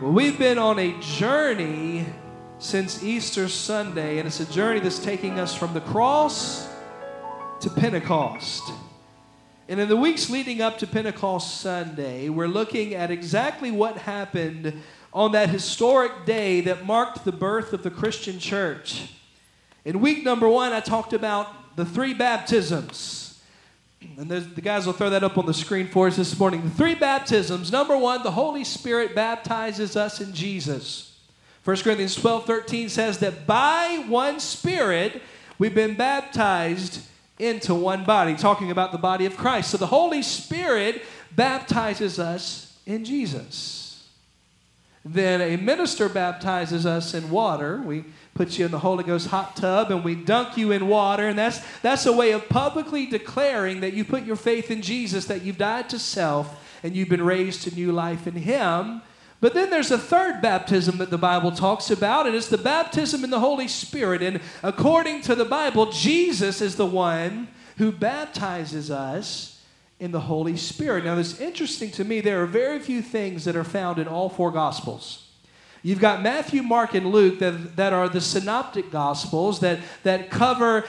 Well, we've been on a journey since Easter Sunday, and it's a journey that's taking us from the cross to Pentecost. And in the weeks leading up to Pentecost Sunday, we're looking at exactly what happened on that historic day that marked the birth of the Christian church. In week number 1, I talked about the 3 baptisms. And the guys will throw that up on the screen for us this morning. The 3 baptisms. Number 1, the Holy Spirit baptizes us in Jesus. 1 Corinthians 12:13 says that by one Spirit we've been baptized into one body, talking about the body of Christ. So the Holy Spirit baptizes us in Jesus. Then a minister baptizes us in water. We put you in the Holy Ghost hot tub and we dunk you in water. And that's a way of publicly declaring that you put your faith in Jesus, that you've died to self and you've been raised to new life in Him. But then there's a 3rd baptism that the Bible talks about, and it's the baptism in the Holy Spirit. And according to the Bible, Jesus is the one who baptizes us in the Holy Spirit. Now, it's interesting to me, there are very few things that are found in all 4 Gospels. You've got Matthew, Mark, and Luke that are the synoptic Gospels that cover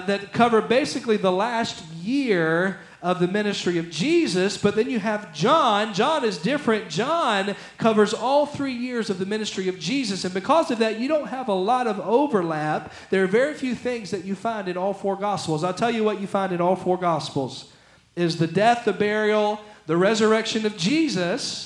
basically the last year of the ministry of Jesus. But then you have John. John is different. John covers all 3 years of the ministry of Jesus. And because of that, you don't have a lot of overlap. There are very few things that you find in all 4 Gospels. I'll tell you what you find in all 4 Gospels is the death, the burial, the resurrection of Jesus.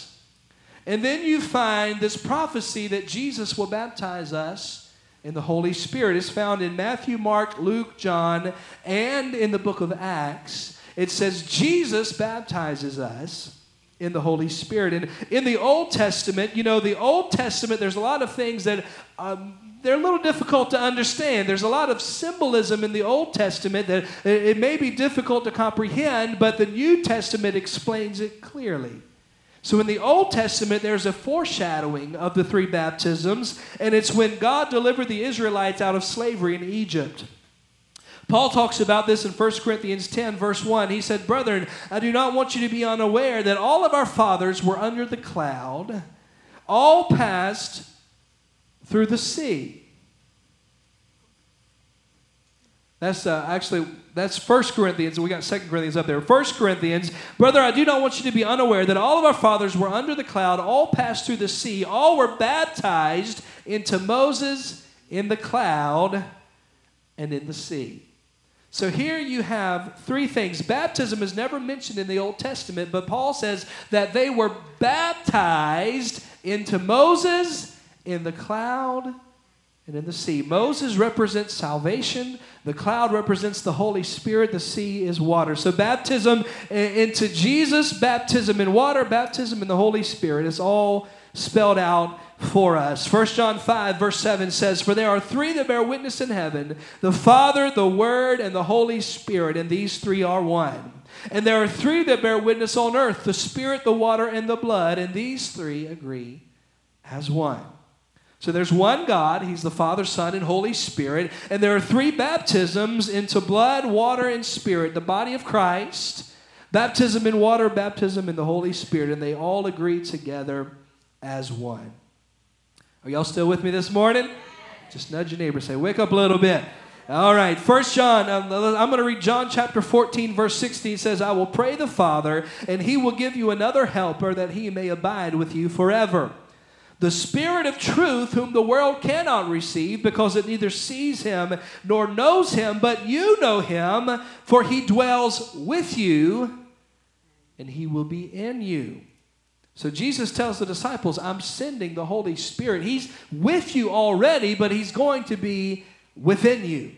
And then you find this prophecy that Jesus will baptize us in the Holy Spirit. It's found in Matthew, Mark, Luke, John, and in the book of Acts. It says Jesus baptizes us in the Holy Spirit. And in the Old Testament, the Old Testament, there's a lot of things that they're a little difficult to understand. There's a lot of symbolism in the Old Testament that it may be difficult to comprehend, but the New Testament explains it clearly. So in the Old Testament, there's a foreshadowing of the 3 baptisms, and it's when God delivered the Israelites out of slavery in Egypt. Paul talks about this in 1 Corinthians 10, verse 1. He said, "Brethren, I do not want you to be unaware that all of our fathers were under the cloud, all passed through the sea." That's 1 Corinthians, and we got 2 Corinthians up there. 1 Corinthians, "Brother, I do not want you to be unaware that all of our fathers were under the cloud, all passed through the sea, all were baptized into Moses in the cloud and in the sea." So here you have 3 things. Baptism is never mentioned in the Old Testament, but Paul says that they were baptized into Moses in the cloud and in the sea. Moses represents salvation. The cloud represents the Holy Spirit. The sea is water. So baptism into Jesus, baptism in water, baptism in the Holy Spirit is all spelled out for us. 1 John 5, verse 7 says, "For there are 3 that bear witness in heaven, the Father, the Word, and the Holy Spirit, and these 3 are one. And there are 3 that bear witness on earth, the Spirit, the water, and the blood, and these 3 agree as one." So there's one God. He's the Father, Son, and Holy Spirit. And there are 3 baptisms into blood, water, and spirit, the body of Christ. Baptism in water, baptism in the Holy Spirit, and they all agree together as one. Are y'all still with me this morning? Just nudge your neighbor, say, "Wake up a little bit." All right, 1 John, I'm going to read John chapter 14, verse 16. It says, "I will pray the Father, and He will give you another helper that He may abide with you forever. The Spirit of truth, whom the world cannot receive, because it neither sees Him nor knows Him, but you know Him, for He dwells with you, and He will be in you." So Jesus tells the disciples, "I'm sending the Holy Spirit. He's with you already, but He's going to be within you."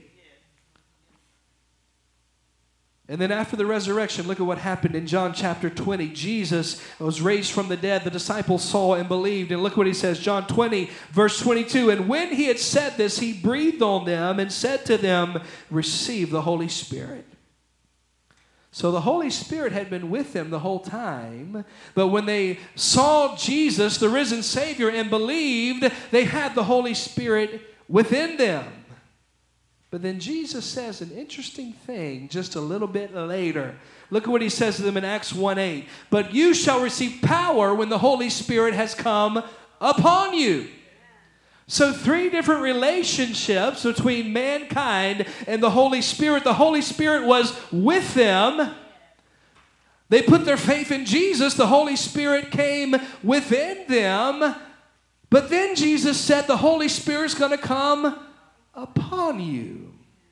And then after the resurrection, look at what happened in John chapter 20. Jesus was raised from the dead. The disciples saw and believed. And look what He says, John 20, verse 22. "And when He had said this, He breathed on them and said to them, 'Receive the Holy Spirit.'" So the Holy Spirit had been with them the whole time. But when they saw Jesus, the risen Savior, and believed, they had the Holy Spirit within them. But then Jesus says an interesting thing just a little bit later. Look at what He says to them in Acts 1:8. "But you shall receive power when the Holy Spirit has come upon you. So 3 different relationships between mankind and the Holy Spirit. The Holy Spirit was with them. They put their faith in Jesus. The Holy Spirit came within them. But then Jesus said the Holy Spirit's going to come upon you.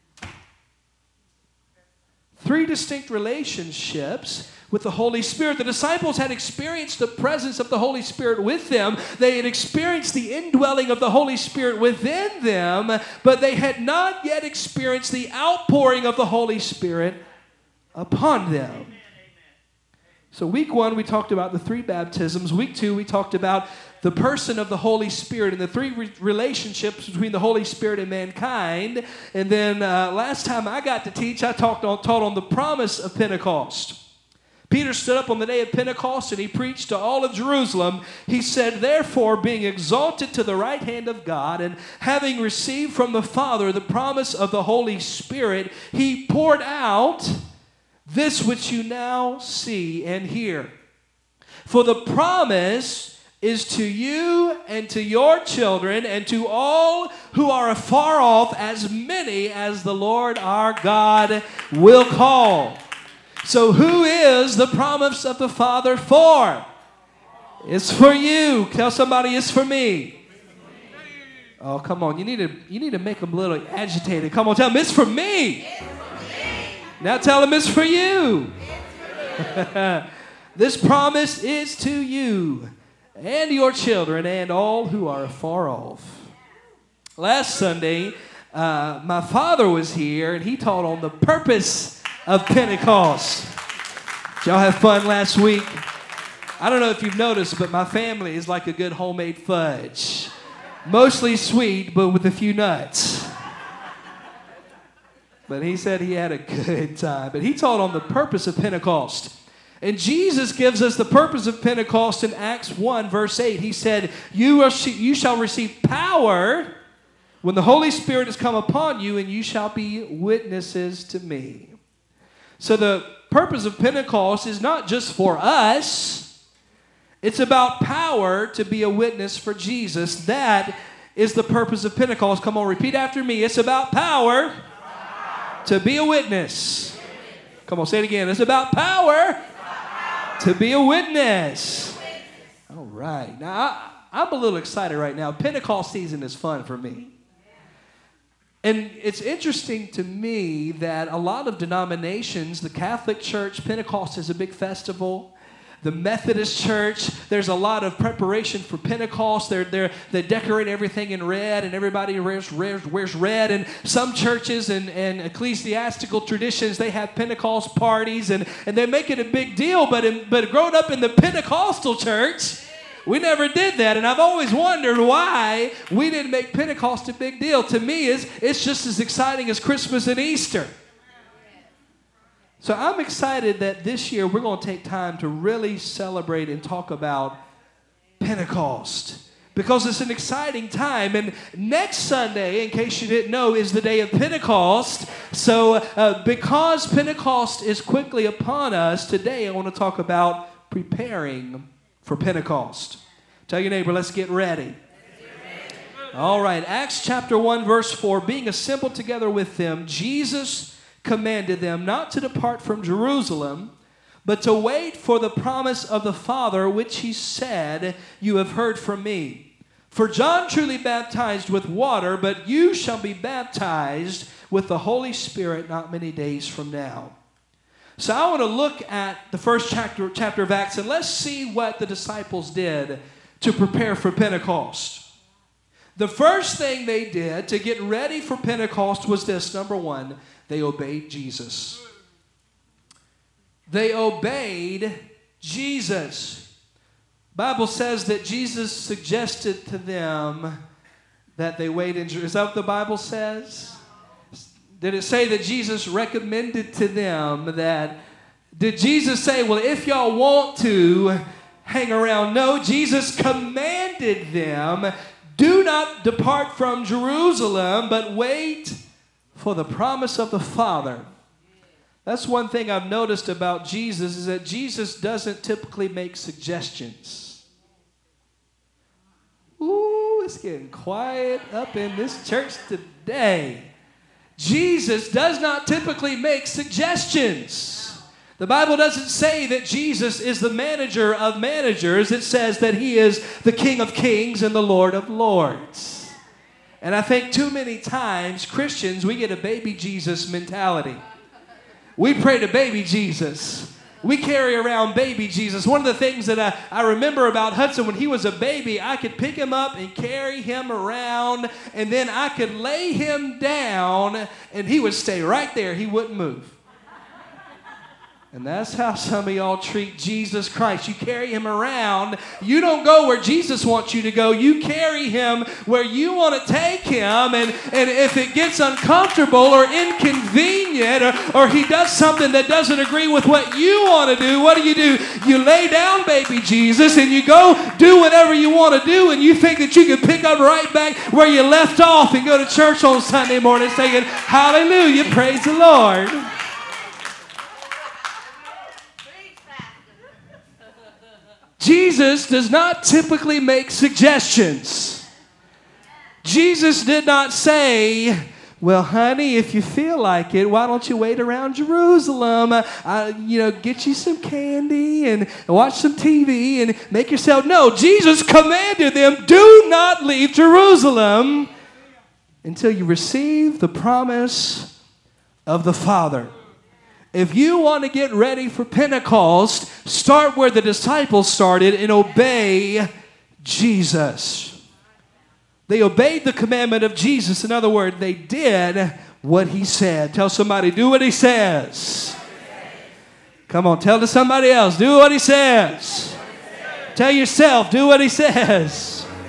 3 distinct relationships with the Holy Spirit. The disciples had experienced the presence of the Holy Spirit with them. They had experienced the indwelling of the Holy Spirit within them, but they had not yet experienced the outpouring of the Holy Spirit upon them. So week 1, we talked about the 3 baptisms. Week 2, we talked about the person of the Holy Spirit and the 3 relationships between the Holy Spirit and mankind. And then last time I got to teach, I taught on the promise of Pentecost. Peter stood up on the day of Pentecost and he preached to all of Jerusalem. He said, therefore, being exalted to the right hand of God and having received from the Father the promise of the Holy Spirit, he poured out this which you now see and hear. For the promise is to you and to your children and to all who are afar off, as many as the Lord our God will call. So who is the promise of the Father for? It's for you. Tell somebody it's for me. Oh, come on. You need to make them a little agitated. Come on, tell them it's for me. Now tell them it's for you. This promise is to you and your children and all who are afar off. Last Sunday, my father was here and he taught on the purpose of Pentecost. Did y'all have fun last week? I don't know if you've noticed, but my family is like a good homemade fudge. Mostly sweet, but with a few nuts. But he said he had a good time. But he taught on the purpose of Pentecost. And Jesus gives us the purpose of Pentecost in Acts 1, verse 8. He said, you shall receive power when the Holy Spirit has come upon you, and you shall be witnesses to me. So the purpose of Pentecost is not just for us. It's about power to be a witness for Jesus. That is the purpose of Pentecost. Come on, repeat after me. It's about power to be a witness. Come on, say it again. It's about power to be a witness. All right. Now, I'm a little excited right now. Pentecost season is fun for me. And it's interesting to me that a lot of denominations, the Catholic Church, Pentecost is a big festival. The Methodist Church, there's a lot of preparation for Pentecost. They decorate everything in red, and everybody wears red. And some churches and ecclesiastical traditions, they have Pentecost parties, and they make it a big deal. But growing up in the Pentecostal church, we never did that, and I've always wondered why we didn't make Pentecost a big deal. To me, it's just as exciting as Christmas and Easter. So I'm excited that this year we're going to take time to really celebrate and talk about Pentecost, because it's an exciting time. And next Sunday, in case you didn't know, is the day of Pentecost. So because Pentecost is quickly upon us, today I want to talk about preparing for Pentecost. Tell your neighbor, let's get ready. All right, Acts chapter 1, verse 4. Being assembled together with them, Jesus commanded them not to depart from Jerusalem, but to wait for the promise of the Father, which he said, you have heard from me. For John truly baptized with water, but you shall be baptized with the Holy Spirit not many days from now. So I want to look at the first chapter of Acts, and let's see what the disciples did to prepare for Pentecost. The first thing they did to get ready for Pentecost was this. Number one, they obeyed Jesus. They obeyed Jesus. Bible says that Jesus suggested to them that they wait in Jerusalem. Is that what the Bible says? Did it say that Jesus recommended to them that? Did Jesus say, well, if y'all want to hang around? No, Jesus commanded them, do not depart from Jerusalem, but wait for the promise of the Father. That's one thing I've noticed about Jesus, is that Jesus doesn't typically make suggestions. it's getting quiet up in this church today. Jesus does not typically make suggestions. The Bible doesn't say that Jesus is the manager of managers. It says that he is the King of kings and the Lord of lords. And I think too many times, Christians, we get a baby Jesus mentality. We pray to baby Jesus. We carry around baby Jesus. One of the things that I remember about Hudson, when he was a baby, I could pick him up and carry him around, and then I could lay him down, and he would stay right there. He wouldn't move. And that's how some of y'all treat Jesus Christ. You carry him around. You don't go where Jesus wants you to go. You carry him where you want to take him. And if it gets uncomfortable or inconvenient or he does something that doesn't agree with what you want to do, what do? You lay down, baby Jesus, and you go do whatever you want to do. And you think that you can pick up right back where you left off and go to church on Sunday morning saying, hallelujah, praise the Lord. Jesus does not typically make suggestions. Jesus did not say, well, honey, if you feel like it, why don't you wait around Jerusalem? Get you some candy and watch some TV and make yourself. No, Jesus commanded them, do not leave Jerusalem until you receive the promise of the Father. If you want to get ready for Pentecost, start where the disciples started and obey Jesus. They obeyed the commandment of Jesus. In other words, they did what he said. Tell somebody, do what he says. Come on, tell to somebody else, do what he says. Tell yourself, do what he says.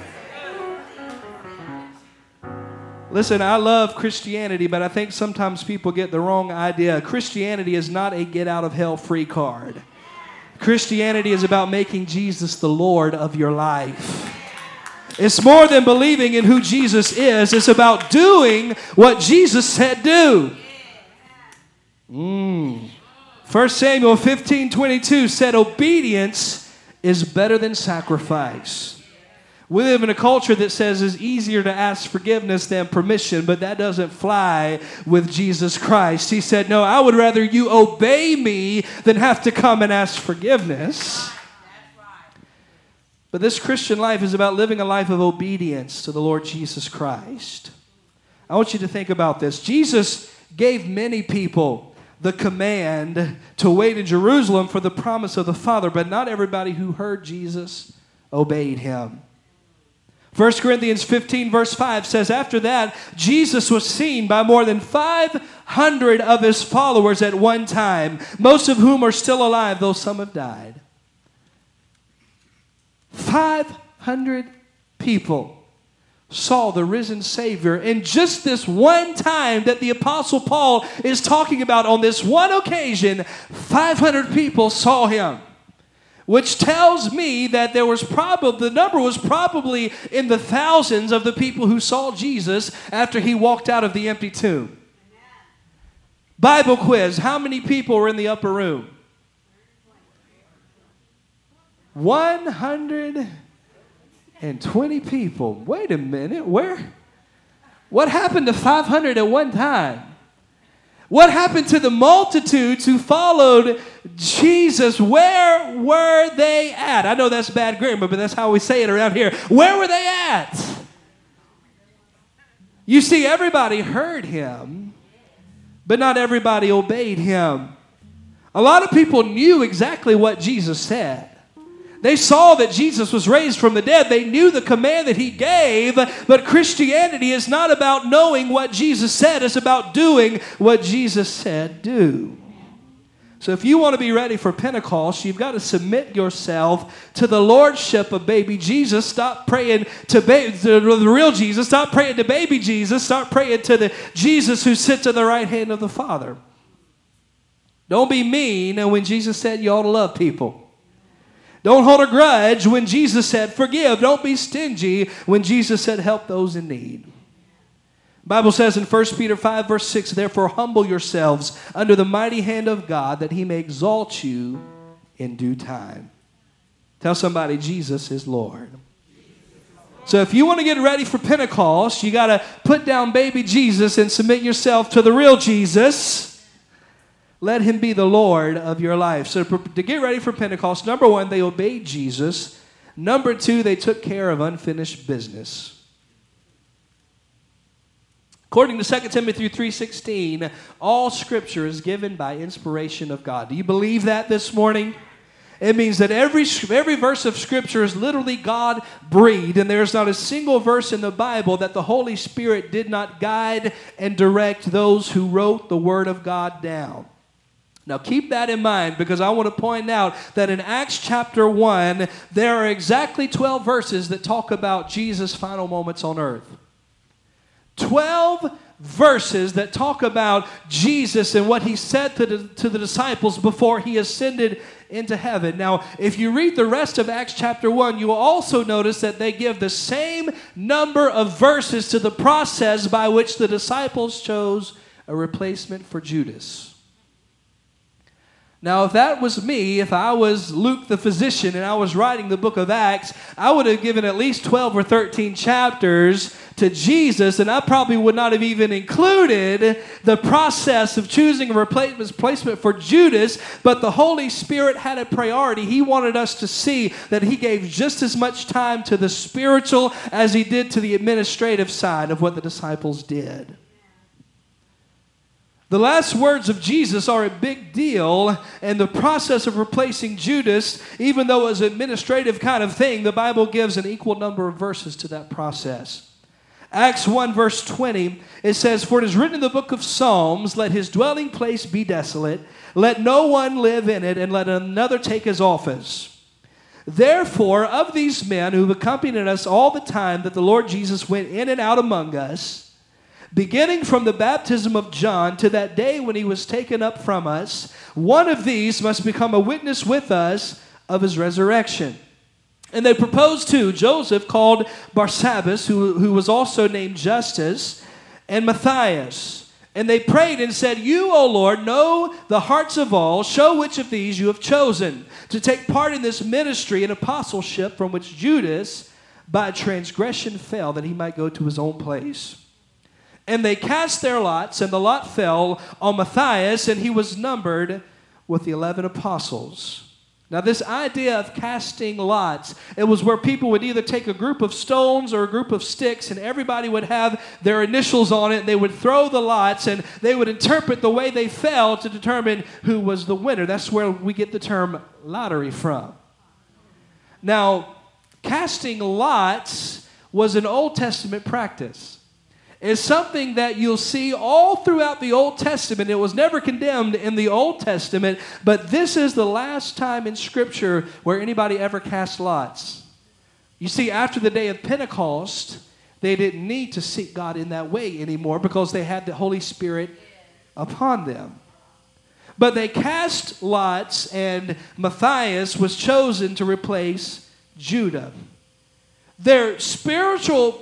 Listen, I love Christianity, but I think sometimes people get the wrong idea. Christianity is not a get-out-of-hell-free card. Christianity is about making Jesus the Lord of your life. It's more than believing in who Jesus is. It's about doing what Jesus said do. 1 Samuel 15:22 said, obedience is better than sacrifice. We live in a culture that says it's easier to ask forgiveness than permission, but that doesn't fly with Jesus Christ. He said, no, I would rather you obey me than have to come and ask forgiveness. But this Christian life is about living a life of obedience to the Lord Jesus Christ. I want you to think about this. Jesus gave many people the command to wait in Jerusalem for the promise of the Father, but not everybody who heard Jesus obeyed him. 1 Corinthians 15 verse 5 says, after that, Jesus was seen by more than 500 of his followers at one time, most of whom are still alive, though some have died. 500 people saw the risen Savior. And just this one time that the Apostle Paul is talking about, on this one occasion, 500 people saw him. Which tells me that the number was probably in the thousands of the people who saw Jesus after he walked out of the empty tomb. Bible quiz, how many people were in the upper room? 120 people. Wait a minute, what happened to 500 at one time? What happened to the multitudes who followed Jesus? Where were they at? I know that's bad grammar, but that's how we say it around here. Where were they at? You see, everybody heard him, but not everybody obeyed him. A lot of people knew exactly what Jesus said. They saw that Jesus was raised from the dead. They knew the command that he gave, but Christianity is not about knowing what Jesus said. It's about doing what Jesus said do. So if you want to be ready for Pentecost, you've got to submit yourself to the lordship of baby Jesus. Stop praying to the real Jesus. Stop praying to baby Jesus. Start praying to the Jesus who sits at the right hand of the Father. Don't be mean when Jesus said you ought to love people. Don't hold a grudge when Jesus said forgive. Don't be stingy when Jesus said help those in need. The Bible says in 1 Peter 5 verse 6, therefore humble yourselves under the mighty hand of God that he may exalt you in due time. Tell somebody, Jesus is Lord. So if you want to get ready for Pentecost, you got to put down baby Jesus and submit yourself to the real Jesus. Let him be the Lord of your life. So to get ready for Pentecost, number one, they obeyed Jesus. Number two, they took care of unfinished business. According to 2 Timothy 3:16, all Scripture is given by inspiration of God. Do you believe that this morning? It means that every verse of Scripture is literally God-breathed, and there's not a single verse in the Bible that the Holy Spirit did not guide and direct those who wrote the Word of God down. Now keep that in mind, because I want to point out that in Acts chapter 1, there are exactly 12 verses that talk about Jesus' final moments on earth. 12 verses that talk about Jesus and what he said to the disciples before he ascended into heaven. Now, if you read the rest of Acts chapter 1, you will also notice that they give the same number of verses to the process by which the disciples chose a replacement for Judas. Now, if that was me, if I was Luke the physician and I was writing the book of Acts, I would have given at least 12 or 13 chapters to Jesus, and I probably would not have even included the process of choosing a replacement for Judas, but the Holy Spirit had a priority. He wanted us to see that he gave just as much time to the spiritual as he did to the administrative side of what the disciples did. The last words of Jesus are a big deal, and the process of replacing Judas, even though it was an administrative kind of thing, the Bible gives an equal number of verses to that process. Acts 1 verse 20, it says, "For it is written in the book of Psalms, let his dwelling place be desolate, let no one live in it, and let another take his office. Therefore, of these men who have accompanied us all the time that the Lord Jesus went in and out among us, beginning from the baptism of John to that day when he was taken up from us, one of these must become a witness with us of his resurrection." And they proposed to Joseph, called Barsabbas, who was also named Justus, and Matthias. And they prayed and said, "You, O Lord, know the hearts of all. Show which of these you have chosen to take part in this ministry and apostleship from which Judas by transgression fell, that he might go to his own place." And they cast their lots, and the lot fell on Matthias, and he was numbered with the 11 apostles. Now, this idea of casting lots, it was where people would either take a group of stones or a group of sticks, and everybody would have their initials on it, and they would throw the lots, and they would interpret the way they fell to determine who was the winner. That's where we get the term lottery from. Now, casting lots was an Old Testament practice. It's something that you'll see all throughout the Old Testament. It was never condemned in the Old Testament, but this is the last time in Scripture where anybody ever cast lots. You see, after the day of Pentecost, they didn't need to seek God in that way anymore because they had the Holy Spirit upon them. But they cast lots, and Matthias was chosen to replace Judas. Their spiritual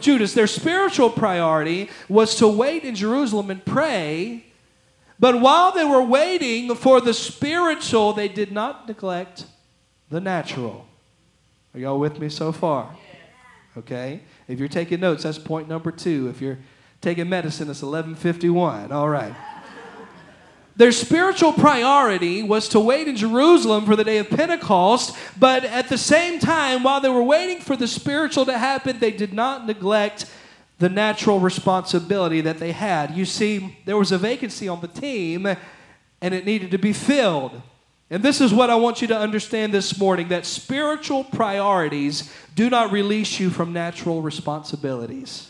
priority was to wait in Jerusalem and pray. But while they were waiting for the spiritual, they did not neglect the natural. Are y'all with me so far? Okay. If you're taking notes, that's point number 2. If you're taking medicine, it's 11:51. All right. Their spiritual priority was to wait in Jerusalem for the day of Pentecost, but at the same time, while they were waiting for the spiritual to happen, they did not neglect the natural responsibility that they had. You see, there was a vacancy on the team, and it needed to be filled. And this is what I want you to understand this morning, that spiritual priorities do not release you from natural responsibilities.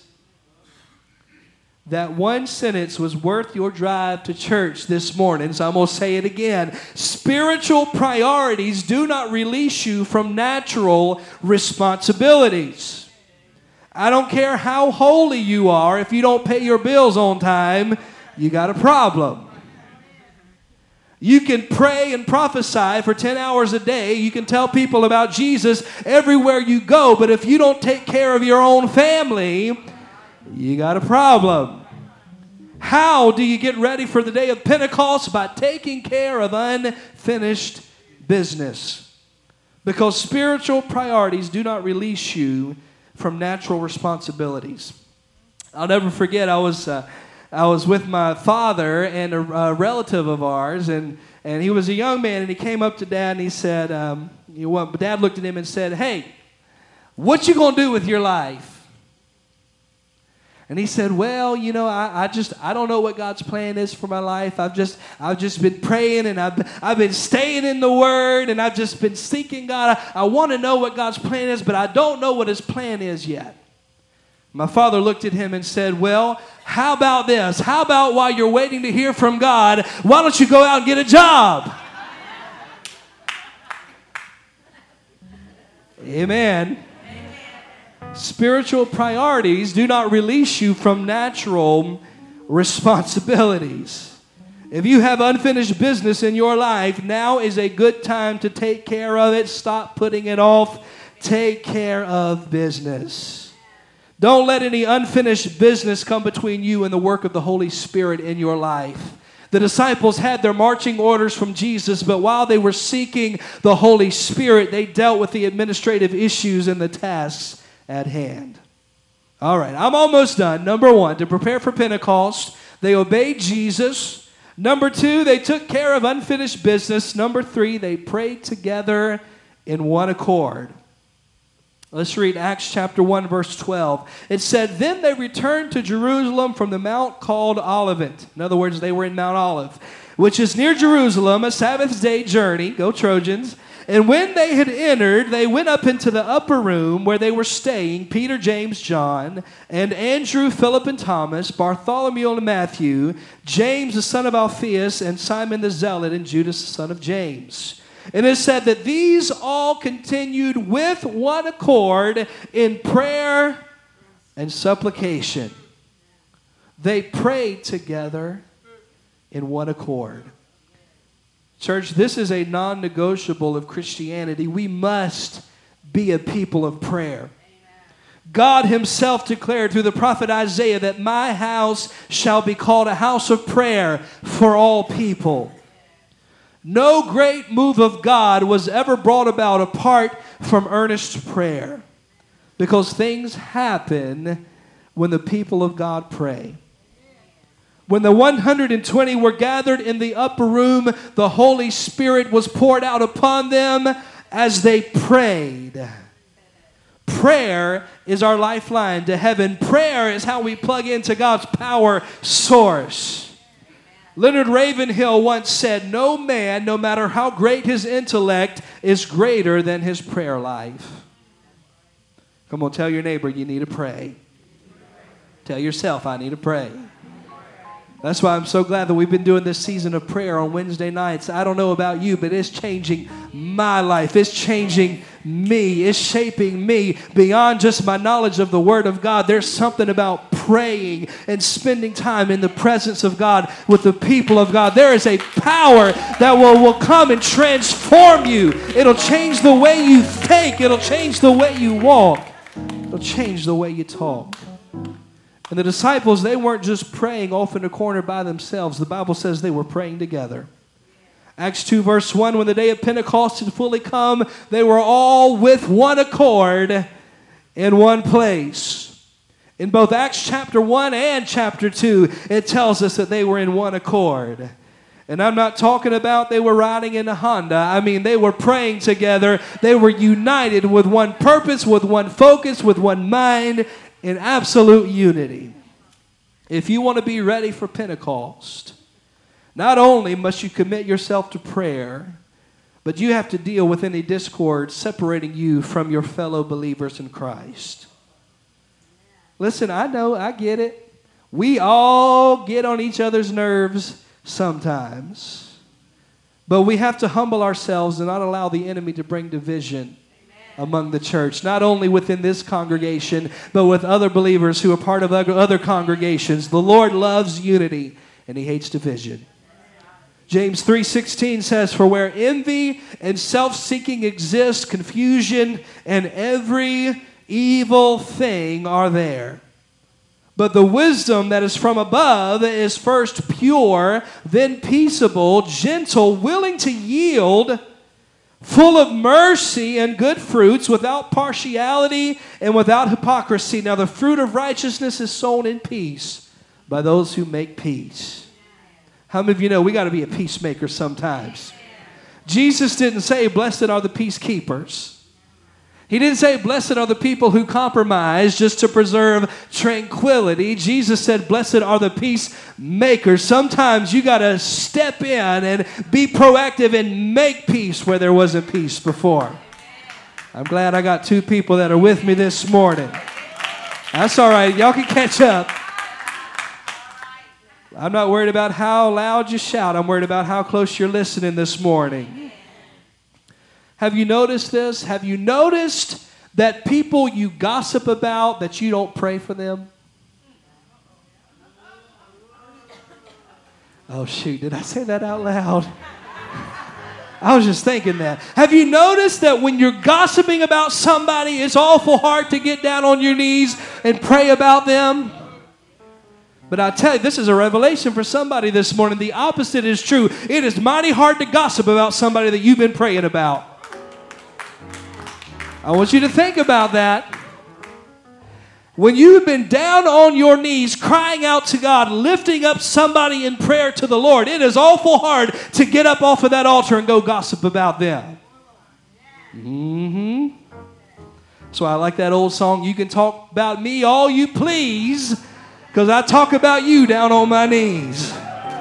That one sentence was worth your drive to church this morning, so I'm going to say it again. Spiritual priorities do not release you from natural responsibilities. I don't care how holy you are, if you don't pay your bills on time, you got a problem. You can pray and prophesy for 10 hours a day. You can tell people about Jesus everywhere you go, but if you don't take care of your own family, you got a problem. How do you get ready for the day of Pentecost? By taking care of unfinished business. Because spiritual priorities do not release you from natural responsibilities. I'll never forget, I was with my father and a relative of ours, and he was a young man, and he came up to Dad and he said, Dad looked at him and said, "Hey, what you gonna do with your life?" And he said, "Well, I don't know what God's plan is for my life. I've just been praying, and I've been staying in the Word, and I've just been seeking God. I want to know what God's plan is, but I don't know what His plan is yet." My father looked at him and said, "Well, how about this? How about while you're waiting to hear from God, why don't you go out and get a job?" Amen. Spiritual priorities do not release you from natural responsibilities. If you have unfinished business in your life, now is a good time to take care of it. Stop putting it off. Take care of business. Don't let any unfinished business come between you and the work of the Holy Spirit in your life. The disciples had their marching orders from Jesus, but while they were seeking the Holy Spirit, they dealt with the administrative issues and the tasks at hand. All right, I'm almost done. Number one, to prepare for Pentecost, they obeyed Jesus. Number two, they took care of unfinished business. Number three, they prayed together in one accord. Let's read Acts chapter 1, verse 12. It said, "Then they returned to Jerusalem from the mount called Olivet." In other words, they were in Mount Olive, which is near Jerusalem, a Sabbath day journey. Go Trojans. "And when they had entered, they went up into the upper room where they were staying, Peter, James, John, and Andrew, Philip, and Thomas, Bartholomew and Matthew, James, the son of Alphaeus, and Simon the Zealot, and Judas, the son of James. And it said that these all continued with one accord in prayer and supplication." They prayed together in one accord. Church, this is a non-negotiable of Christianity. We must be a people of prayer. God Himself declared through the prophet Isaiah that my house shall be called a house of prayer for all people. No great move of God was ever brought about apart from earnest prayer, because things happen when the people of God pray. When the 120 were gathered in the upper room, the Holy Spirit was poured out upon them as they prayed. Prayer is our lifeline to heaven. Prayer is how we plug into God's power source. Leonard Ravenhill once said, "No man, no matter how great his intellect, is greater than his prayer life." Come on, tell your neighbor you need to pray. Tell yourself, I need to pray. That's why I'm so glad that we've been doing this season of prayer on Wednesday nights. I don't know about you, but it's changing my life. It's changing me. It's shaping me beyond just my knowledge of the Word of God. There's something about praying and spending time in the presence of God with the people of God. There is a power that will come and transform you. It'll change the way you think. It'll change the way you walk. It'll change the way you talk. And the disciples, they weren't just praying off in a corner by themselves. The Bible says they were praying together. Acts 2 verse 1, when the day of Pentecost had fully come, they were all with one accord in one place. In both Acts chapter 1 and chapter 2, it tells us that they were in one accord. And I'm not talking about they were riding in a Honda. I mean, they were praying together. They were united with one purpose, with one focus, with one mind, in absolute unity. If you want to be ready for Pentecost, not only must you commit yourself to prayer, but you have to deal with any discord separating you from your fellow believers in Christ. Listen, I know, I get it. We all get on each other's nerves sometimes. But we have to humble ourselves and not allow the enemy to bring division among the church, not only within this congregation, but with other believers who are part of other congregations. The Lord loves unity, and He hates division. James 3:16 says, "For where envy and self-seeking exist, confusion and every evil thing are there. But the wisdom that is from above is first pure, then peaceable, gentle, willing to yield, full of mercy and good fruits, without partiality and without hypocrisy. Now the fruit of righteousness is sown in peace by those who make peace. How many of you know we got to be a peacemaker sometimes? Jesus didn't say, blessed are the peacekeepers. He didn't say, blessed are the people who compromise just to preserve tranquility. Jesus said, blessed are the peacemakers. Sometimes you got to step in and be proactive and make peace where there wasn't peace before. I'm glad I got two people that are with me this morning. That's all right. Y'all can catch up. I'm not worried about how loud you shout. I'm worried about how close you're listening this morning. Have you noticed this? Have you noticed that people you gossip about, that you don't pray for them? Oh, shoot. Did I say that out loud? I was just thinking that. Have you noticed that when you're gossiping about somebody, it's awful hard to get down on your knees and pray about them? But I tell you, this is a revelation for somebody this morning. The opposite is true. It is mighty hard to gossip about somebody that you've been praying about. I want you to think about that. When you've been down on your knees, crying out to God, lifting up somebody in prayer to the Lord, it is awful hard to get up off of that altar and go gossip about them. So I like that old song, you can talk about me all you please, because I talk about you down on my knees.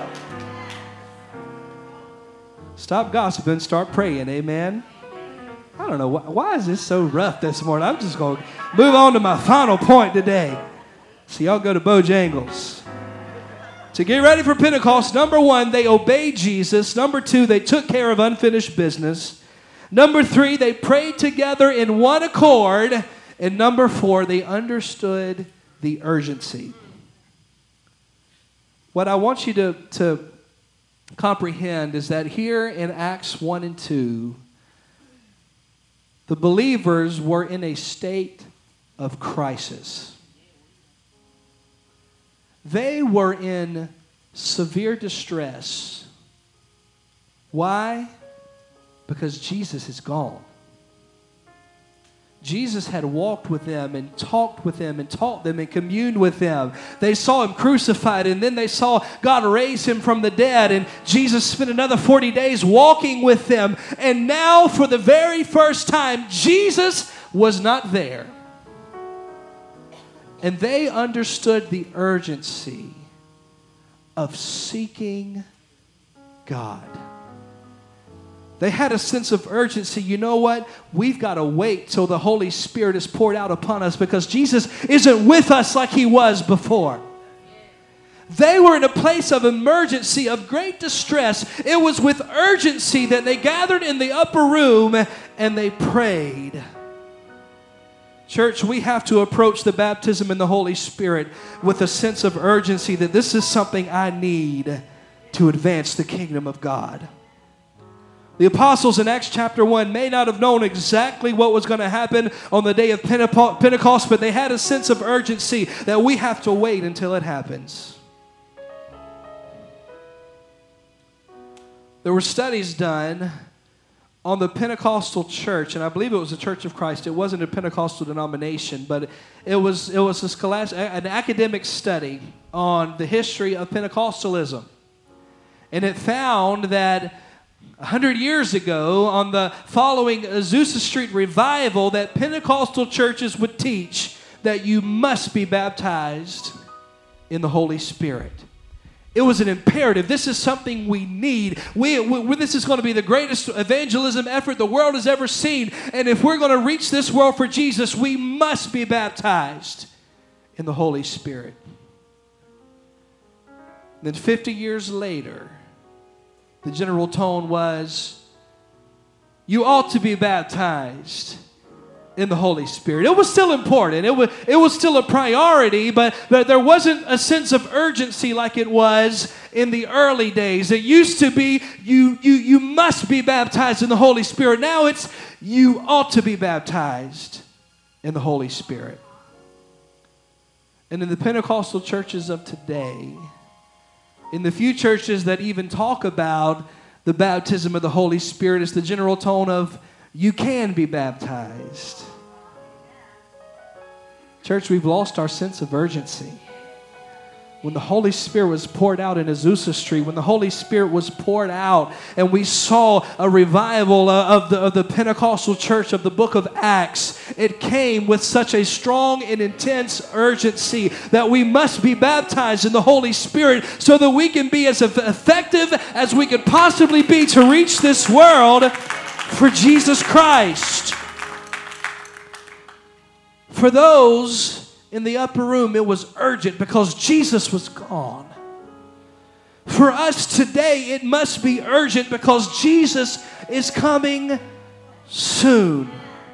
Stop gossiping, start praying, amen? I don't know, why is this so rough this morning? I'm just going to move on to my final point today. So y'all go to Bojangles. To get ready for Pentecost, number one, they obeyed Jesus. Number two, they took care of unfinished business. Number three, they prayed together in one accord. And number four, they understood the urgency. What I want you to comprehend is that here in Acts 1 and 2, the believers were in a state of crisis. They were in severe distress. Why? Because Jesus is gone. Jesus had walked with them and talked with them and taught them and communed with them. They saw him crucified, and then they saw God raise him from the dead, and Jesus spent another 40 days walking with them. And now, for the very first time, Jesus was not there. And they understood the urgency of seeking God. They had a sense of urgency. You know what? We've got to wait till the Holy Spirit is poured out upon us, because Jesus isn't with us like he was before. They were in a place of emergency, of great distress. It was with urgency that they gathered in the upper room and they prayed. Church, we have to approach the baptism in the Holy Spirit with a sense of urgency that this is something I need to advance the kingdom of God. The apostles in Acts chapter 1 may not have known exactly what was going to happen on the day of Pentecost, but they had a sense of urgency that we have to wait until it happens. There were studies done on the Pentecostal church, and I believe it was the Church of Christ. It wasn't a Pentecostal denomination, but it was an academic study on the history of Pentecostalism. And it found that 100 years ago, on the following Azusa Street revival, that Pentecostal churches would teach that you must be baptized in the Holy Spirit. It was an imperative. This is something we need. This is going to be the greatest evangelism effort the world has ever seen. And if we're going to reach this world for Jesus, we must be baptized in the Holy Spirit. Then 50 years later, the general tone was, you ought to be baptized in the Holy Spirit. It was still important. It was still a priority, but there wasn't a sense of urgency like it was in the early days. It used to be, you must be baptized in the Holy Spirit. Now it's, you ought to be baptized in the Holy Spirit. And in the Pentecostal churches of today, in the few churches that even talk about the baptism of the Holy Spirit is the general tone of, you can be baptized. Church, we've lost our sense of urgency. When the Holy Spirit was poured out in Azusa Street, when the Holy Spirit was poured out and we saw a revival of the Pentecostal church of the book of Acts, it came with such a strong and intense urgency that we must be baptized in the Holy Spirit so that we can be as effective as we could possibly be to reach this world for Jesus Christ. For those in the upper room, it was urgent because Jesus was gone. For us today, it must be urgent because Jesus is coming soon.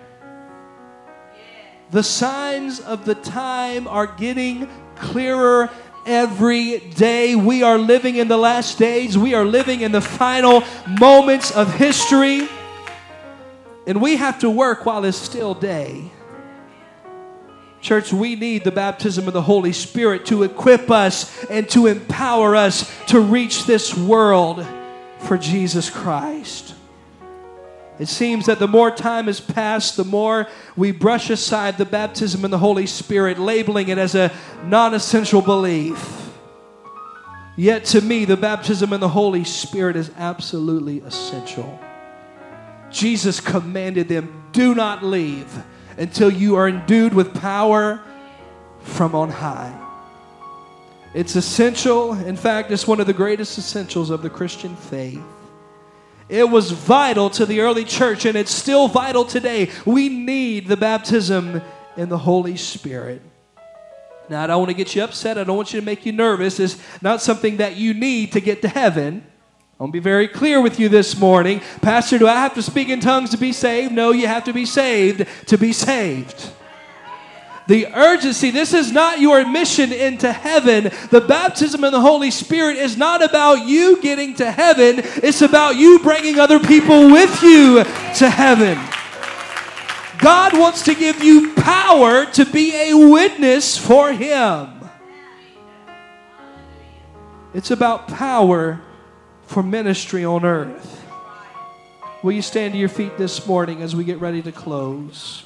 The signs of the time are getting clearer every day. We are living in the last days. We are living in the final moments of history. And we have to work while it's still day. Church, we need the baptism of the Holy Spirit to equip us and to empower us to reach this world for Jesus Christ. It seems that the more time has passed, the more we brush aside the baptism in the Holy Spirit, labeling it as a non-essential belief. Yet to me, the baptism in the Holy Spirit is absolutely essential. Jesus commanded them, do not leave until you are endued with power from on high. It's essential. In fact, it's one of the greatest essentials of the Christian faith. It was vital to the early church, and it's still vital today. We need the baptism in the Holy Spirit. Now, I don't want to get you upset. I don't want you to make you nervous. It's not something that you need to get to heaven. I'll be very clear with you this morning. Pastor, do I have to speak in tongues to be saved? No, you have to be saved to be saved. The urgency, this is not your admission into heaven. The baptism in the Holy Spirit is not about you getting to heaven. It's about you bringing other people with you to heaven. God wants to give you power to be a witness for Him. It's about power for ministry on earth. Will you stand to your feet this morning as we get ready to close?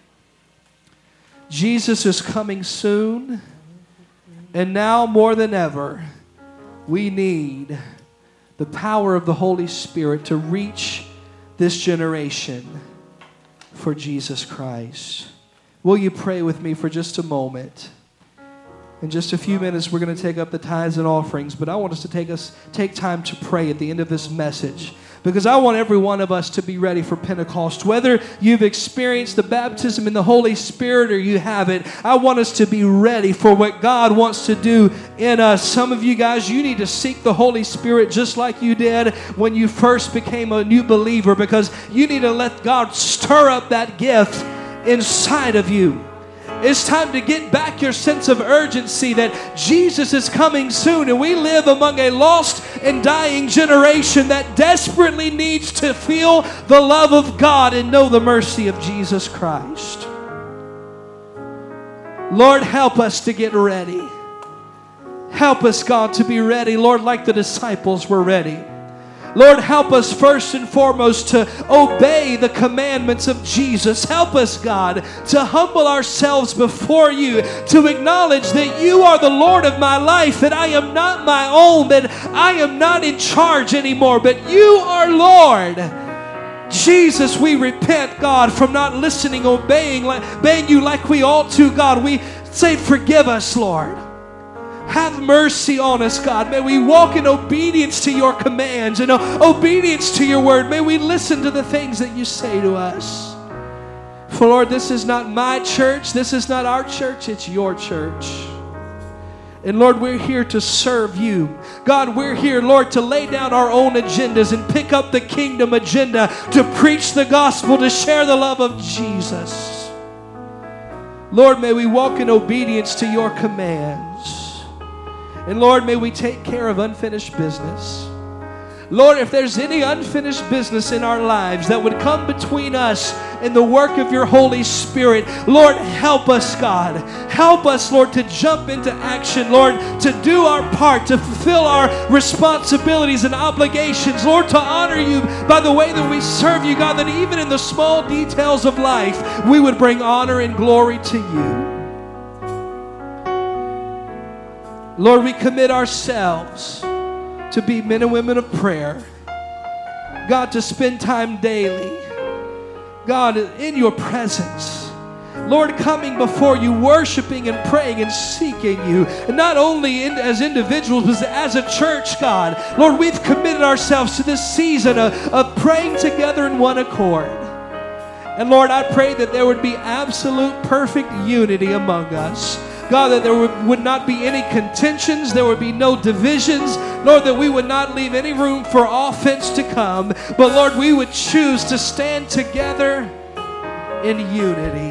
Jesus is coming soon, and now more than ever, we need the power of the Holy Spirit to reach this generation for Jesus Christ. Will you pray with me for just a moment? In just a few minutes, we're going to take up the tithes and offerings, but I want us to take time to pray at the end of this message, because I want every one of us to be ready for Pentecost. Whether you've experienced the baptism in the Holy Spirit or you haven't, I want us to be ready for what God wants to do in us. Some of you guys, you need to seek the Holy Spirit just like you did when you first became a new believer, because you need to let God stir up that gift inside of you. It's time to get back your sense of urgency that Jesus is coming soon, and we live among a lost and dying generation that desperately needs to feel the love of God and know the mercy of Jesus Christ. Lord, help us to get ready. Help us, God, to be ready, Lord, like the disciples were ready. Lord, help us first and foremost to obey the commandments of Jesus. Help us, God, to humble ourselves before you, to acknowledge that you are the Lord of my life, that I am not my own, that I am not in charge anymore, but you are Lord. Jesus, we repent, God, from not listening, obeying you like we ought to, God. We say, forgive us, Lord. Have mercy on us, God. May we walk in obedience to your commands and obedience to your word. May we listen to the things that you say to us. For Lord, this is not my church. This is not our church. It's your church. And Lord, we're here to serve you. God, we're here, Lord, to lay down our own agendas and pick up the kingdom agenda, to preach the gospel, to share the love of Jesus. Lord, may we walk in obedience to your commands. And Lord, may we take care of unfinished business. Lord, if there's any unfinished business in our lives that would come between us and the work of your Holy Spirit, Lord, help us, God. Help us, Lord, to jump into action, Lord, to do our part, to fulfill our responsibilities and obligations, Lord, to honor you by the way that we serve you, God, that even in the small details of life, we would bring honor and glory to you. Lord, we commit ourselves to be men and women of prayer. God, to spend time daily, God, in your presence. Lord, coming before you, worshiping and praying and seeking you. And not only as individuals, but as a church, God. Lord, we've committed ourselves to this season of praying together in one accord. And Lord, I pray that there would be absolute perfect unity among us. God, that there would not be any contentions, there would be no divisions. Lord, that we would not leave any room for offense to come. But Lord, we would choose to stand together in unity.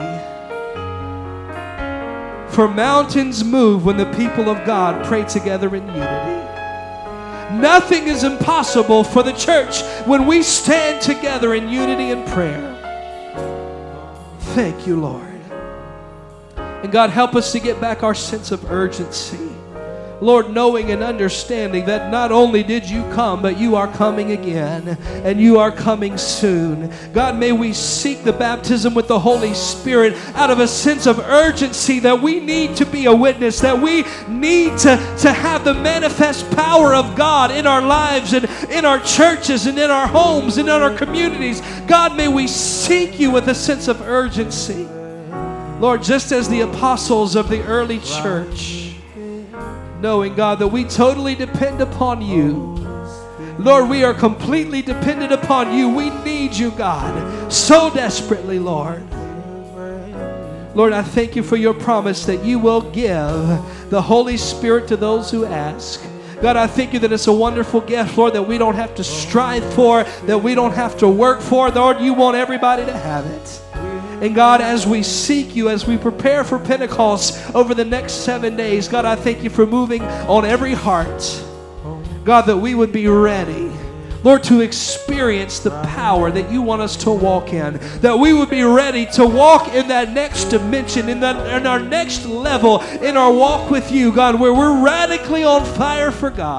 For mountains move when the people of God pray together in unity. Nothing is impossible for the church when we stand together in unity and prayer. Thank you, Lord. And God, help us to get back our sense of urgency. Lord, knowing and understanding that not only did you come, but you are coming again, and you are coming soon. God, may we seek the baptism with the Holy Spirit out of a sense of urgency that we need to be a witness, that we need to have the manifest power of God in our lives and in our churches and in our homes and in our communities. God, may we seek you with a sense of urgency. Lord, just as the apostles of the early church, knowing, God, that we totally depend upon you. Lord, we are completely dependent upon you. We need you, God, so desperately, Lord. Lord, I thank you for your promise that you will give the Holy Spirit to those who ask. God, I thank you that it's a wonderful gift, Lord, that we don't have to strive for, that we don't have to work for. Lord, you want everybody to have it. And God, as we seek you, as we prepare for Pentecost over the next 7 days, God, I thank you for moving on every heart. God, that we would be ready, Lord, to experience the power that you want us to walk in. That we would be ready to walk in that next dimension, in our next level, in our walk with you, God, where we're radically on fire for God.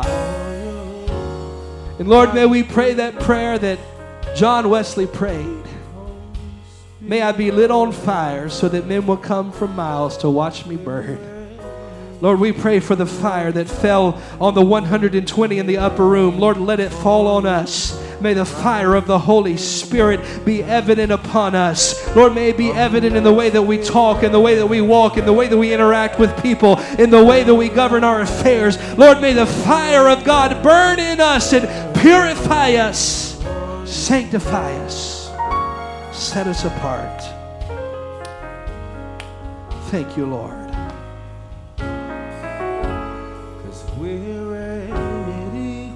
And Lord, may we pray that prayer that John Wesley prayed. May I be lit on fire so that men will come from miles to watch me burn. Lord, we pray for the fire that fell on the 120 in the upper room. Lord, let it fall on us. May the fire of the Holy Spirit be evident upon us. Lord, may it be evident in the way that we talk, in the way that we walk, in the way that we interact with people, in the way that we govern our affairs. Lord, may the fire of God burn in us and purify us, sanctify us. Set us apart. Thank you, Lord. 'Cause we're ready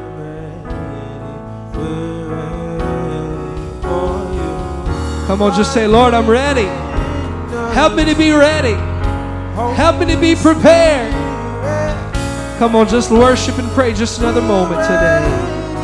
for you. Come on, just say, Lord, I'm ready. Help me to be ready. Help me to be prepared. Come on, just worship and pray just another moment today.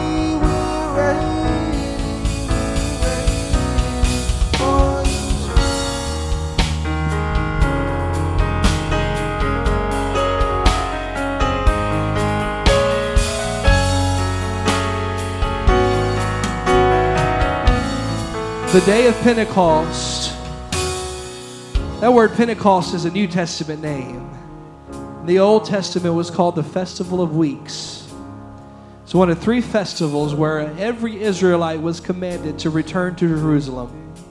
The day of Pentecost. That word Pentecost is a New Testament name. The Old Testament was called the Festival of Weeks. It's one of 3 festivals where every Israelite was commanded to return to Jerusalem.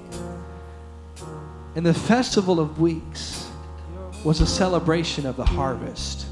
And the Festival of Weeks was a celebration of the harvest.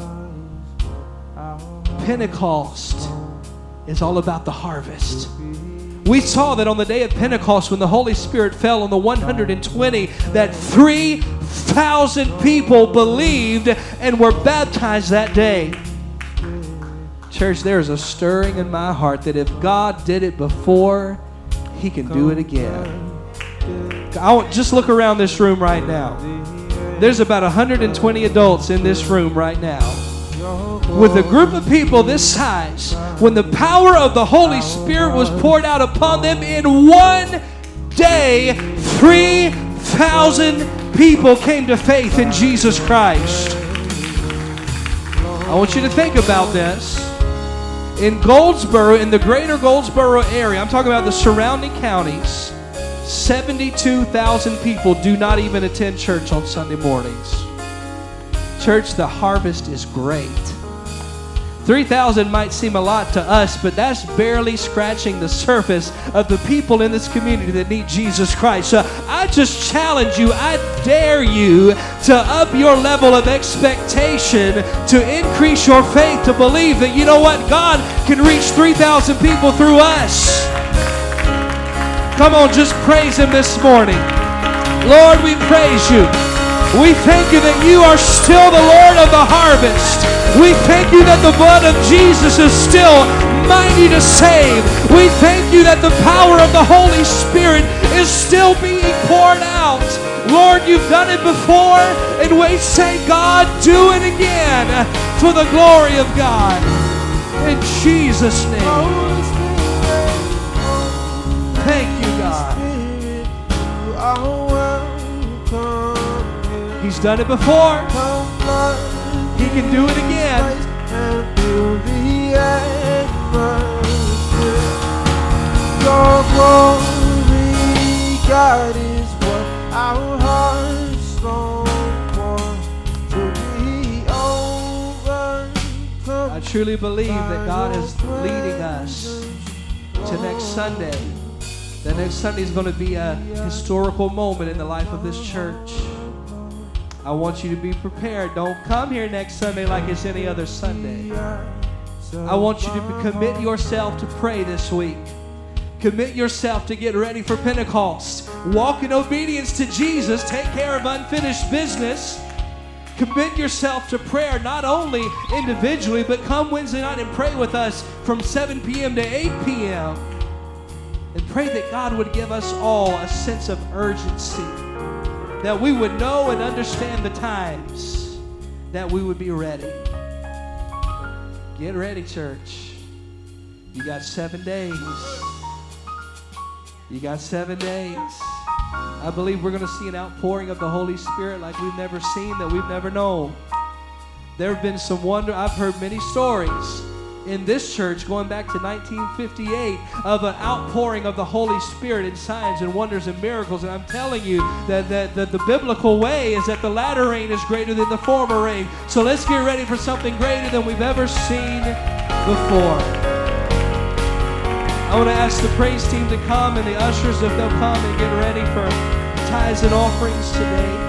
Pentecost is all about the harvest. We saw that on the day of Pentecost, when the Holy Spirit fell on the 120, that 3,000 people believed and were baptized that day. Church, there is a stirring in my heart that if God did it before, He can do it again. Just look around this room right now. There's about 120 adults in this room right now. with a group of people this size, when the power of the Holy Spirit was poured out upon them in one day, 3,000 people came to faith in Jesus Christ. I want you to think about this. In Goldsboro, in the greater Goldsboro area, I'm talking about the surrounding counties, 72,000 people do not even attend church on Sunday mornings. Church, the harvest is great. 3,000 might seem a lot to us, but that's barely scratching the surface of the people in this community that need Jesus Christ. So I just challenge you, I dare you to up your level of expectation, to increase your faith, to believe that, you know what, God can reach 3,000 people through us. Come on, just praise Him this morning. Lord, we praise You. We thank You that You are still the Lord of the harvest. We thank You that the blood of Jesus is still mighty to save. We thank You that the power of the Holy Spirit is still being poured out. Lord, You've done it before, and we say, God, do it again for the glory of God. In Jesus' name. Thank You, God. He's done it before. He can do it again. Your glory, God, is what our hearts long for, to be overcome. I truly believe that God is leading us to next Sunday. That next Sunday is going to be a historical moment in the life of this church. I want you to be prepared. Don't come here next Sunday like it's any other Sunday. I want you to commit yourself to pray this week. Commit yourself to get ready for Pentecost. Walk in obedience to Jesus. Take care of unfinished business. Commit yourself to prayer, not only individually, but come Wednesday night and pray with us from 7 p.m. to 8 p.m. And pray that God would give us all a sense of urgency, that we would know and understand the times, that we would be ready. Get ready, church. You got 7 days. You got 7 days. I believe we're going to see an outpouring of the Holy Spirit like we've never seen, that we've never known. There have been some wonder. I've heard many stories in this church going back to 1958 of an outpouring of the Holy Spirit in signs and wonders and miracles. And I'm telling you that the biblical way is that the latter rain is greater than the former rain. So let's get ready for something greater than we've ever seen before. I want to ask the praise team to come and the ushers if they'll come and get ready for tithes and offerings today.